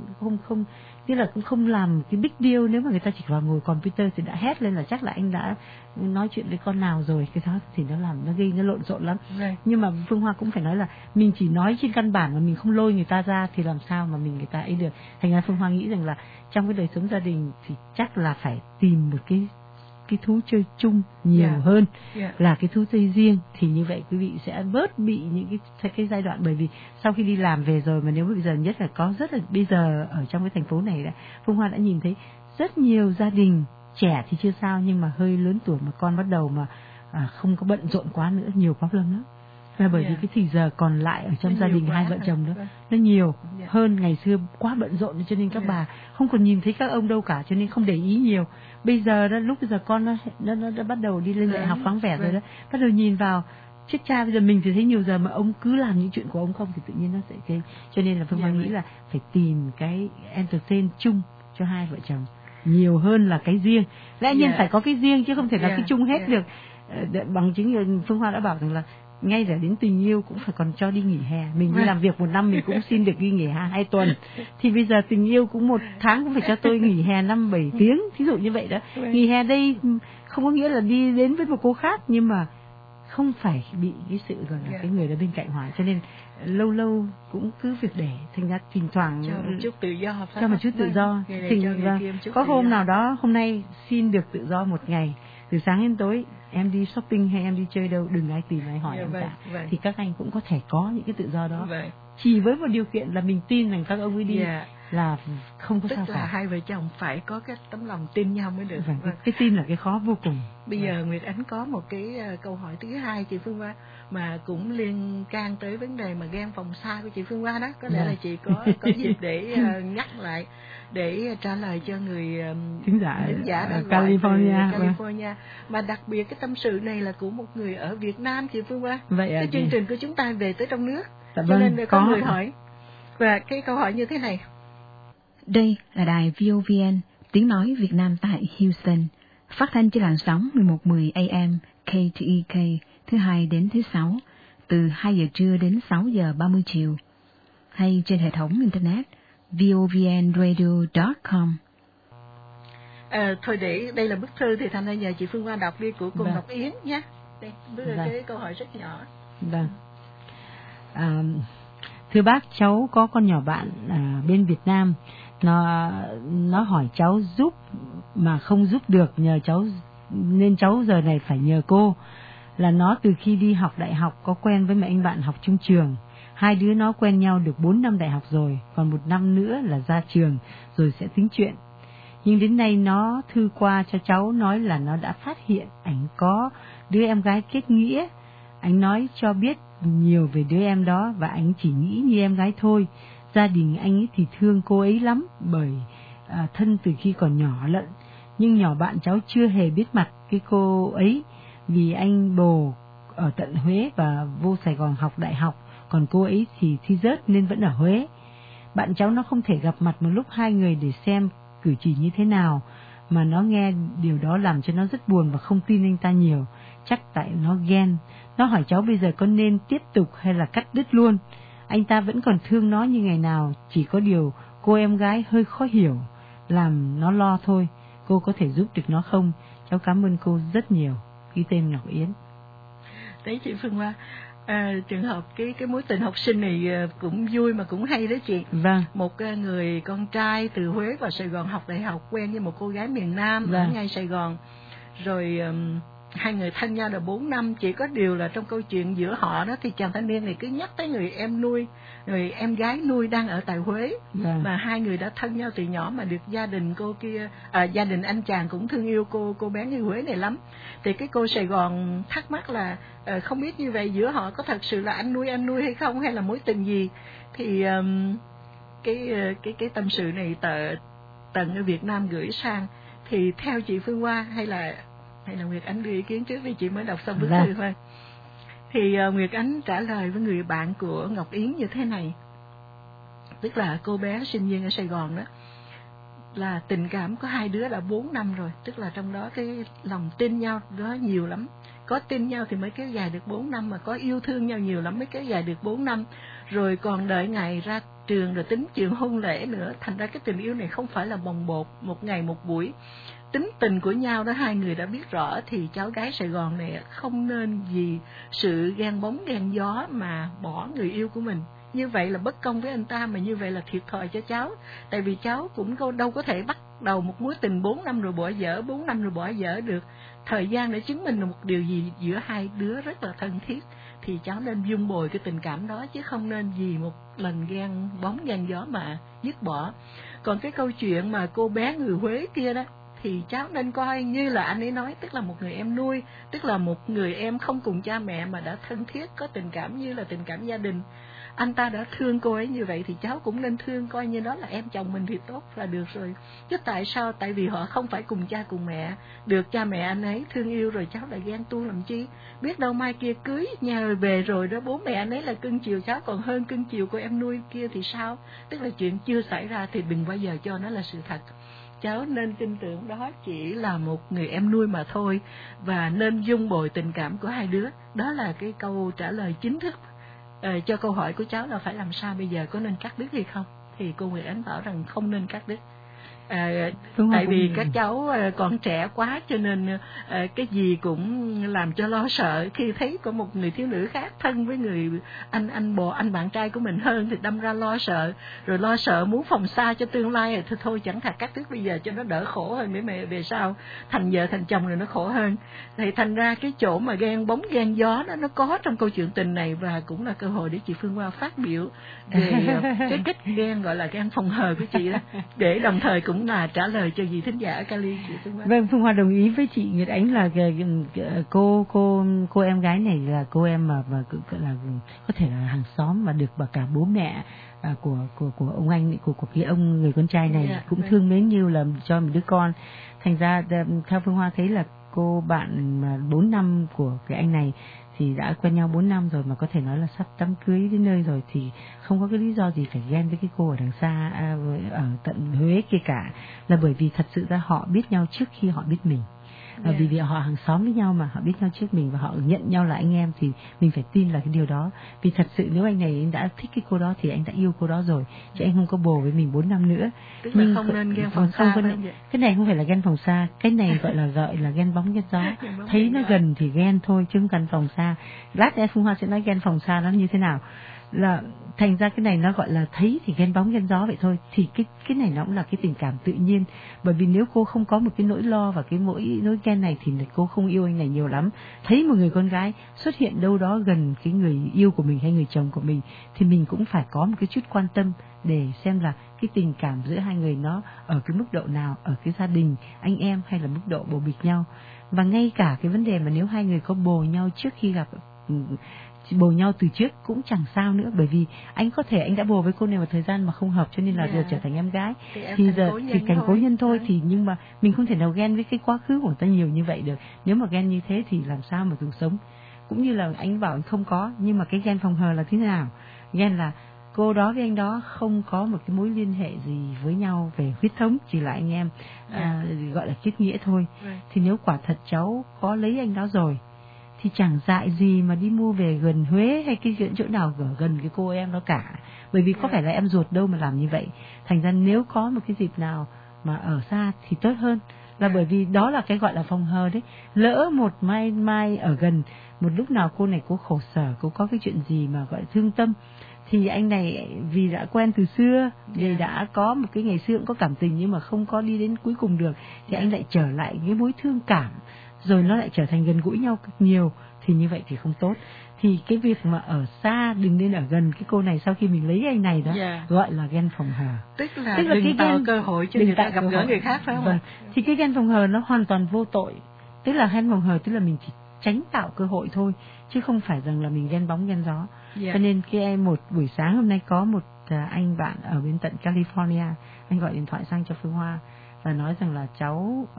tức là cũng không làm cái big deal. Nếu mà người ta chỉ vào ngồi computer thì đã hét lên là chắc là anh đã nói chuyện với con nào rồi, cái đó thì nó gây nó lộn xộn lắm. Nhưng mà Phương Hoa cũng phải nói là mình chỉ nói trên căn bản mà mình không lôi người ta ra thì làm sao mà người ta ấy được. Thành ra Phương Hoa nghĩ rằng là trong cái đời sống gia đình thì chắc là phải tìm một cái thú chơi chung nhiều hơn là cái thú chơi riêng, thì như vậy quý vị sẽ bớt bị những cái giai đoạn. Bởi vì sau khi đi làm về rồi mà nếu bây giờ nhất là có rất là, bây giờ ở trong cái thành phố này Phương Hoa đã nhìn thấy rất nhiều gia đình trẻ thì chưa sao, nhưng mà hơi lớn tuổi mà con bắt đầu mà không có bận rộn quá nữa, nhiều problem lắm. Là bởi vì cái thời giờ còn lại ở trong gia đình hai vợ chồng đó nó nhiều hơn ngày xưa, quá bận rộn cho nên các bà không còn nhìn thấy các ông đâu cả, cho nên không để ý nhiều. Bây giờ đó, lúc bây giờ con nó đã bắt đầu đi lên đại học vắng vẻ rồi đó, bắt đầu nhìn vào chết cha, bây giờ mình thì thấy nhiều giờ mà ông cứ làm những chuyện của ông không thì tự nhiên nó sẽ gây. Cho nên là Phương Hoa nghĩ là phải tìm cái entertain chung cho hai vợ chồng nhiều hơn là cái riêng. Lẽ nhiên phải có cái riêng chứ không thể là cái chung hết được. Bằng chứng Phương Hoa đã bảo rằng là ngay cả đến tình yêu cũng phải còn cho đi nghỉ hè. Mình đi làm việc một năm mình cũng xin được đi nghỉ hè 2 tuần. Thì bây giờ tình yêu cũng 1 tháng cũng phải cho tôi nghỉ hè 5-7 tiếng, thí dụ như vậy đó. Nghỉ hè đây không có nghĩa là đi đến với một cô khác, nhưng mà không phải bị cái sự gọi là cái người ở bên cạnh hoài. Cho nên lâu lâu cũng cứ việc để, thành ra thỉnh thoảng cho một chút tự do, cho một chút tự do. Có hôm nào đó, hôm nay xin được tự do 1 ngày, từ sáng đến tối em đi shopping hay em đi chơi đâu, đừng ai tìm ai hỏi em cả. Thì các anh cũng có thể có những cái tự do đó. Chỉ với một điều kiện là mình tin rằng các ông ấy đi là không có sao cả. Tức là hai vợ chồng phải có cái tấm lòng tin nhau mới được. Cái tin là cái khó vô cùng. Bây giờ Nguyệt Ánh có một cái câu hỏi thứ hai chị Phương Hoa, mà cũng liên can tới vấn đề mà ghen vòng xa của chị Phương Hoa đó. Có lẽ là chị có dịp để nhắc lại để trả lời cho người thính giả ở California. Mà đặc biệt cái tâm sự này là của một người ở Việt Nam chị Phương Hoa. Vậy cái chương trình của chúng ta về tới trong nước. Cho nên có người hỏi. Và cái câu hỏi như thế này. Đây là đài VOVN, tiếng nói Việt Nam tại Houston, phát thanh trên làn sóng 1110 AM KTEK, thứ Hai đến thứ Sáu, từ 2 giờ trưa đến 6 giờ 30 chiều, hay trên hệ thống Internet vovnradio.com. Thôi để đây là bức thư thì thành ra nhờ chị Phương Hoa đọc đi, của cô Ngọc Yến nhé. Đây, cái câu hỏi rất nhỏ. Thưa bác, cháu có con nhỏ bạn bên Việt Nam, nó hỏi cháu giúp mà không giúp được, nhờ cháu, nên cháu giờ này phải nhờ cô. Là nó từ khi đi học đại học có quen với mấy anh bạn học chung trường, hai đứa nó quen nhau được 4 năm đại học rồi, còn 1 năm nữa là ra trường rồi sẽ tính chuyện. Nhưng đến nay nó thư qua cho cháu nói là nó đã phát hiện ảnh có đứa em gái kết nghĩa. Anh nói cho biết nhiều về đứa em đó và anh chỉ nghĩ như em gái thôi. Gia đình anh ấy thì thương cô ấy lắm bởi thân từ khi còn nhỏ lận. Nhưng nhỏ bạn cháu chưa hề biết mặt cái cô ấy vì anh bồ ở tận Huế và vô Sài Gòn học đại học, còn cô ấy thì thi rớt nên vẫn ở Huế. Bạn cháu nó không thể gặp mặt một lúc hai người để xem cử chỉ như thế nào, mà nó nghe điều đó làm cho nó rất buồn và không tin anh ta nhiều. Chắc tại nó ghen. Nó hỏi cháu bây giờ có nên tiếp tục hay là cắt đứt luôn. Anh ta vẫn còn thương nó như ngày nào, chỉ có điều cô em gái hơi khó hiểu, làm nó lo thôi. Cô có thể giúp được nó không? Cháu cảm ơn cô rất nhiều. Ký tên Ngọc Yến. Đấy chị Phương Hoa, trường hợp cái mối tình học sinh này cũng vui mà cũng hay đó chị. Vâng. Một người con trai từ Huế vào Sài Gòn học đại học, quen với một cô gái miền Nam vâng. ở ngay Sài Gòn. Rồi hai người thân nhau được 4 năm, chỉ có điều là trong câu chuyện giữa họ đó thì chàng thanh niên này cứ nhắc tới người em nuôi, người em gái nuôi đang ở tại Huế. Mà hai người đã thân nhau từ nhỏ mà được gia đình cô kia, gia đình anh chàng cũng thương yêu cô bé người Huế này lắm. Thì cái cô Sài Gòn thắc mắc là không biết như vậy giữa họ có thật sự là anh nuôi hay không, hay là mối tình gì. Thì cái tâm sự này tận ở Việt Nam gửi sang, thì theo chị Phương Hoa hay là Nguyệt Ánh đưa ý kiến trước vì chị mới đọc xong bức thư thôi. Thì Nguyệt Ánh trả lời với người bạn của Ngọc Yến như thế này, tức là cô bé sinh viên ở Sài Gòn đó, là tình cảm của hai đứa là 4 năm rồi, tức là trong đó cái lòng tin nhau đó nhiều lắm. Có tin nhau thì mới kéo dài được 4 năm, mà có yêu thương nhau nhiều lắm mới kéo dài được 4 năm. Rồi còn đợi ngày ra trường rồi tính chuyện hôn lễ nữa. Thành ra cái tình yêu này không phải là bồng bột, một ngày một buổi. Tính tình của nhau đó hai người đã biết rõ, thì cháu gái Sài Gòn này không nên vì sự ghen bóng ghen gió mà bỏ người yêu của mình. Như vậy là bất công với anh ta, mà như vậy là thiệt thòi cho cháu. Tại vì cháu cũng đâu có thể bắt đầu một mối tình 4 năm rồi bỏ dở, 4 năm rồi bỏ dở được. Thời gian để chứng minh là một điều gì giữa hai đứa rất là thân thiết, thì cháu nên vun bồi cái tình cảm đó, chứ không nên vì một lần ghen bóng ghen gió mà dứt bỏ. Còn cái câu chuyện mà cô bé người Huế kia đó, thì cháu nên coi như là anh ấy nói, tức là một người em nuôi, tức là một người em không cùng cha mẹ mà đã thân thiết, có tình cảm như là tình cảm gia đình. Anh ta đã thương cô ấy như vậy thì cháu cũng nên thương, coi như đó là em chồng mình thì tốt là được rồi. Chứ tại sao? Tại vì họ không phải cùng cha cùng mẹ, được cha mẹ anh ấy thương yêu rồi cháu lại ghen tuông làm chi? Biết đâu mai kia cưới nhà về rồi đó, bố mẹ anh ấy là cưng chiều cháu còn hơn cưng chiều cô em nuôi kia thì sao? Tức là chuyện chưa xảy ra thì đừng bao giờ cho nó là sự thật. Cháu nên tin tưởng đó chỉ là một người em nuôi mà thôi, và nên vun bồi tình cảm của hai đứa. Đó là cái câu trả lời chính thức cho câu hỏi của cháu là phải làm sao bây giờ, có nên cắt đứt hay không? Thì cô Nguyệt Ánh bảo rằng không nên cắt đứt. Tại vì các cháu còn trẻ quá, cho nên cái gì cũng làm cho lo sợ. Khi thấy có một người thiếu nữ khác thân với người anh bạn trai của mình hơn thì đâm ra lo sợ, rồi lo sợ muốn phòng xa cho tương lai, thì thôi chẳng thà cắt đứt bây giờ cho nó đỡ khổ hơn, để mẹ về sau thành vợ thành chồng rồi nó khổ hơn. Thì thành ra cái chỗ mà ghen bóng ghen gió đó nó có trong câu chuyện tình này, và cũng là cơ hội để chị Phương Hoa phát biểu về cái cách ghen, gọi là ghen phòng hờ của chị đó, để đồng thời cũng là trả lời cho vị thính giả ở Cali. Chị Phương Hoa. Vâng, Phương Hoa đồng ý với chị Nguyệt Ánh là cô em gái này là cô em mà là có thể là hàng xóm mà được cả bố mẹ của ông anh của cái ông người con trai này cũng thương mến như là cho một đứa con. Thành ra theo Phương Hoa thấy là cô bạn mà 4 năm của cái anh này thì đã quen nhau 4 năm rồi, mà có thể nói là sắp đám cưới đến nơi rồi, thì không có cái lý do gì phải ghen với cái cô ở đằng xa ở tận Huế kia cả, là bởi vì thật sự ra họ biết nhau trước khi họ biết mình. Vì họ hàng xóm với nhau mà, họ biết nhau trước mình và họ nhận nhau là anh em, thì mình phải tin là cái điều đó. Vì thật sự nếu anh này đã thích cái cô đó thì anh đã yêu cô đó rồi, chứ anh không có bồ với mình 4 năm nữa. Tức là không nên ghen phòng xa. Cái này không phải là ghen phòng xa, cái này gọi là ghen bóng ghen gió. Thấy nó gần thì ghen thôi chứ không cần phòng xa. Lát em Phương Hoa sẽ nói ghen phòng xa nó như thế nào. Là thành ra cái này nó gọi là thấy thì ghen bóng ghen gió vậy thôi, thì cái này nó cũng là cái tình cảm tự nhiên. Bởi vì nếu cô không có một cái nỗi lo và cái nỗi ghen này thì cô không yêu anh này nhiều lắm. Thấy một người con gái xuất hiện đâu đó gần cái người yêu của mình hay người chồng của mình thì mình cũng phải có một cái chút quan tâm để xem là cái tình cảm giữa hai người nó ở cái mức độ nào, ở cái gia đình anh em hay là mức độ bồ bịch nhau. Và ngay cả cái vấn đề mà nếu hai người có bồ nhau trước khi gặp bồ nhau từ trước cũng chẳng sao nữa, bởi vì anh có thể anh đã bồ với cô này một thời gian mà không hợp cho nên là giờ trở thành em gái thì giờ thì thành cố nhân thôi. Thì nhưng mà mình không thể nào ghen với cái quá khứ của người ta nhiều như vậy được. Nếu mà ghen như thế thì làm sao mà dù sống. Cũng như là anh bảo anh không có, nhưng mà cái ghen phòng hờ là thế nào? Ghen là cô đó với anh đó không có một cái mối liên hệ gì với nhau về huyết thống, chỉ là anh em gọi là kết nghĩa thôi. Thì nếu quả thật cháu có lấy anh đó rồi thì chẳng dại gì mà đi mua về gần Huế hay cái chỗ nào ở gần cái cô em đó cả, bởi vì có phải là em ruột đâu mà làm như vậy. Thành ra nếu có một cái dịp nào mà ở xa thì tốt hơn, là bởi vì đó là cái gọi là phòng hờ đấy. Lỡ một mai ở gần, một lúc nào cô này cô khổ sở, cô có cái chuyện gì mà gọi là thương tâm, thì anh này vì đã quen từ xưa, vì đã có một cái ngày xưa cũng có cảm tình nhưng mà không có đi đến cuối cùng được, thì anh lại trở lại cái mối thương cảm, rồi nó lại trở thành gần gũi nhau cực nhiều, thì như vậy thì không tốt. Thì cái việc mà ở xa đừng nên ở gần cái cô này sau khi mình lấy anh này đó, gọi là ghen phòng hờ. Tức là đừng tạo cơ hội cho người ta gặp gỡ người khác, phải không? Vâng. Thì cái ghen phòng hờ nó hoàn toàn vô tội. Tức là ghen phòng hờ tức là mình chỉ tránh tạo cơ hội thôi, chứ không phải rằng là mình ghen bóng ghen gió. Cho nên cái một buổi sáng hôm nay có một anh bạn ở bên tận California, anh gọi điện thoại sang cho Phương Hoa và nói rằng là cháu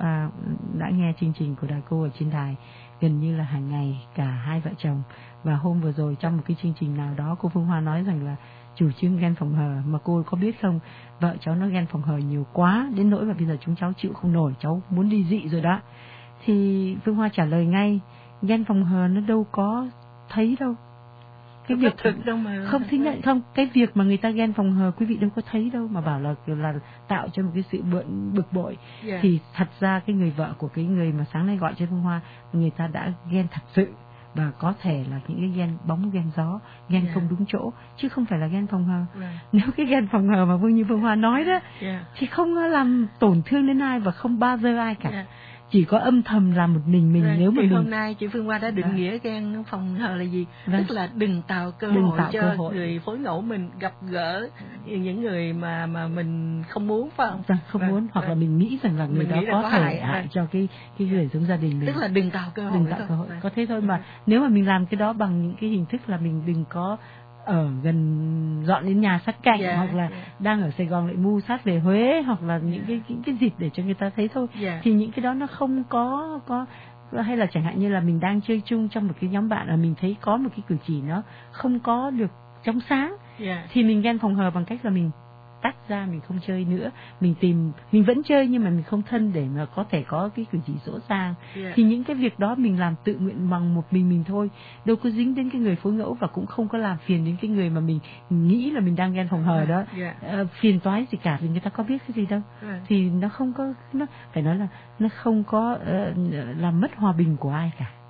đã nghe chương trình của đài cô ở trên đài gần như là hàng ngày cả hai vợ chồng, và hôm vừa rồi trong một cái chương trình nào đó cô Phương Hoa nói rằng là chủ trương ghen phòng hờ, mà cô có biết không, vợ cháu nó ghen phòng hờ nhiều quá đến nỗi mà bây giờ chúng cháu chịu không nổi, cháu muốn đi dị rồi đó. Thì Phương Hoa trả lời ngay, ghen phòng hờ nó đâu có thấy đâu. Cái việc thực đâu mà không thấy nhận không, cái việc mà người ta ghen phòng hờ quý vị đâu có thấy đâu, mà bảo là tạo cho một cái sự bực bội. Thì thật ra cái người vợ của cái người mà sáng nay gọi cho Phương Hoa, người ta đã ghen thật sự, và có thể là những cái ghen bóng ghen gió, ghen không đúng chỗ, chứ không phải là ghen phòng hờ. Nếu cái ghen phòng hờ mà như Phương Hoa nói đó, thì không làm tổn thương đến ai và không bao giờ ai cả. Chỉ có âm thầm làm một mình. Nếu mà hôm nay chị Phương Hoa đã định nghĩa ghen phòng hờ là gì? Tức là đừng tạo cơ hội cho người phối ngẫu mình gặp gỡ những người mà mình không muốn, phải không? Không muốn, hoặc là mình nghĩ rằng là người đó có thể hại cho cái người giống gia đình mình. Tức là đừng tạo cơ hội. Có thế thôi. Mà nếu mà mình làm cái đó bằng những cái hình thức là mình đừng có ở gần, dọn đến nhà sát cạnh, hoặc là đang ở Sài Gòn lại mưu sát về Huế, hoặc là những cái dịp để cho người ta thấy thôi. Thì những cái đó nó không có hay là chẳng hạn như là mình đang chơi chung trong một cái nhóm bạn, là mình thấy có một cái cử chỉ nó không có được trong sáng, thì mình ghen phòng hờ bằng cách là mình tách ra, mình không chơi nữa, mình vẫn chơi nhưng mà mình không thân để mà có thể có cái cử chỉ dỗ dàng. Thì những cái việc đó mình làm tự nguyện bằng một mình thôi, đâu có dính đến cái người phối ngẫu, và cũng không có làm phiền đến cái người mà mình nghĩ là mình đang ghen phòng hờ đó. Phiền toái gì cả, vì người ta có biết cái gì đâu. Thì nó không có, nó phải nói là nó không có làm mất hòa bình của ai cả.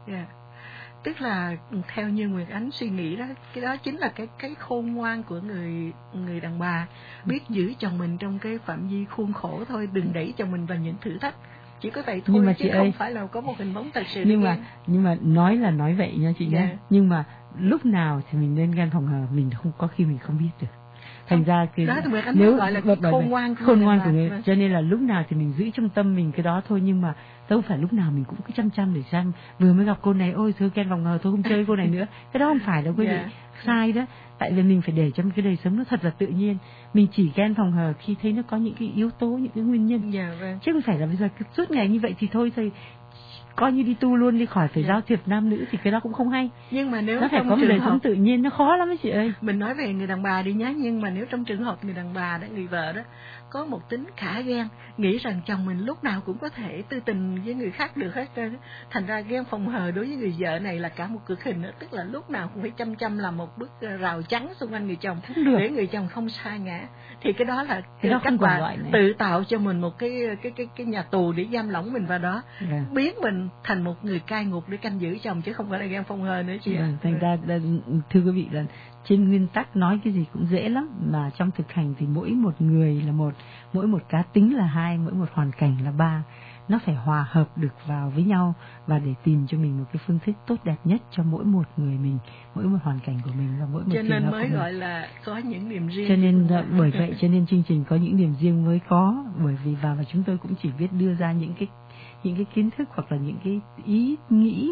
Tức là theo như Nguyệt Ánh suy nghĩ đó, cái đó chính là cái khôn ngoan của người đàn bà, biết giữ chồng mình trong cái phạm vi khuôn khổ thôi, đừng đẩy chồng mình vào những thử thách. Chỉ có vậy thôi, nhưng mà chứ không phải là có một hình bóng thật sự. Nhưng mà nói là nói vậy nha chị nhé. Nhưng mà lúc nào thì mình nên ghen phòng hờ, mình không có khi mình không biết được. Thành ra cái nếu gọi là khôn ngoan của người, cho nên là lúc nào thì mình giữ trong tâm mình cái đó thôi, nhưng mà đâu phải lúc nào mình cũng cứ chăm để xem vừa mới gặp cô này, ôi thôi ghen phòng hờ, tôi không chơi cô này nữa. Cái đó không phải đâu quý vị, sai đó. Tại vì mình phải để cho cái đời sống nó thật là tự nhiên. Mình chỉ ghen phòng hờ khi thấy nó có những cái yếu tố, những cái nguyên nhân, chứ không phải là bây giờ suốt ngày như vậy thì thôi coi như đi tu luôn đi, khỏi phải giao thiệp nam nữ, thì cái đó cũng không hay. Nhưng mà nếu nó phải có một đời sống tự nhiên, nó khó lắm đấy chị ơi. Mình nói về người đàn bà đi nhá, nhưng mà nếu trong trường hợp người đàn bà đó, người vợ đó có một tính khả ghen, nghĩ rằng chồng mình lúc nào cũng có thể tư tình với người khác được hết trơn, thành ra ghen phòng hờ đối với người vợ này là cả một cực hình đó. Tức là lúc nào cũng phải chăm làm một bức rào chắn xung quanh người chồng để người chồng không sa ngã. Thì cái đó là cái cách bà tự tạo cho mình một cái nhà tù để giam lỏng mình vào đó, biến mình thành một người cai ngục để canh giữ chồng, chứ không phải là ghen phòng hờ nữa chị ạ. Thành ra thưa quý vị là trên nguyên tắc nói cái gì cũng dễ lắm, mà trong thực hành thì mỗi một người là một, mỗi một cá tính là hai, mỗi một hoàn cảnh là ba. Nó phải hòa hợp được vào với nhau, và để tìm cho mình một cái phương thức tốt đẹp nhất cho mỗi một người mình, mỗi một hoàn cảnh của mình, và mỗi một trường hợp của mình. Cho nên mới gọi là có những điểm riêng. Cho nên bởi vậy cho nên chương trình có những điểm riêng mới có, bởi vì và chúng tôi cũng chỉ biết đưa ra những cái kiến thức hoặc là những cái ý nghĩ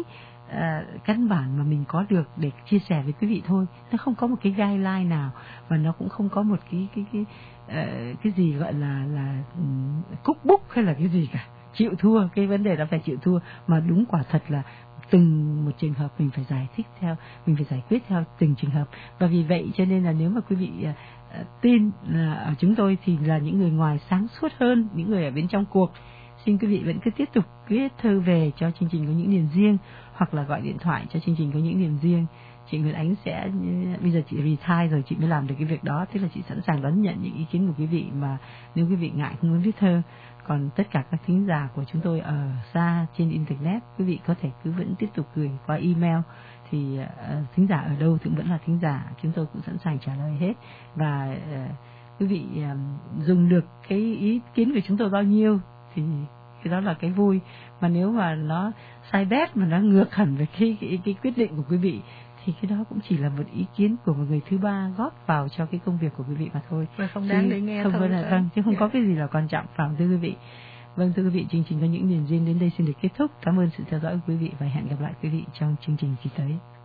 căn bản mà mình có được để chia sẻ với quý vị thôi. Nó không có một cái guideline nào, và nó cũng không có một cái gì gọi là cookbook hay là cái gì cả. Chịu thua, cái vấn đề đó phải chịu thua, mà đúng quả thật là từng một trường hợp mình phải giải thích theo, mình phải giải quyết theo từng trường hợp. Và vì vậy cho nên là nếu mà quý vị tin là ở chúng tôi thì là những người ngoài sáng suốt hơn những người ở bên trong cuộc, xin quý vị vẫn cứ tiếp tục viết thư về cho chương trình Có Những Niềm Riêng, hoặc là gọi điện thoại cho chương trình Có Những Niềm Riêng. Chị Nguyệt Ánh sẽ, bây giờ chị retire rồi, chị mới làm được cái việc đó, tức là chị sẵn sàng đón nhận những ý kiến của quý vị mà nếu quý vị ngại không muốn viết thơ. Còn tất cả các thính giả của chúng tôi ở xa trên internet, quý vị có thể cứ vẫn tiếp tục gửi qua email, thì thính giả ở đâu thì cũng vẫn là thính giả, chúng tôi cũng sẵn sàng trả lời hết. Và quý vị dùng được cái ý kiến của chúng tôi bao nhiêu thì cái đó là cái vui. Mà nếu mà nó sai bét, mà nó ngược hẳn với cái quyết định của quý vị, thì cái đó cũng chỉ là một ý kiến của một người thứ ba góp vào cho cái công việc của quý vị mà thôi. Và không đáng để nghe không thôi. Vâng, chứ không có cái gì là quan trọng, phải không thưa quý vị? Vâng, thưa quý vị, chương trình Có Những Niềm Riêng đến đây xin được kết thúc. Cảm ơn sự theo dõi của quý vị và hẹn gặp lại quý vị trong chương trình kỳ tới.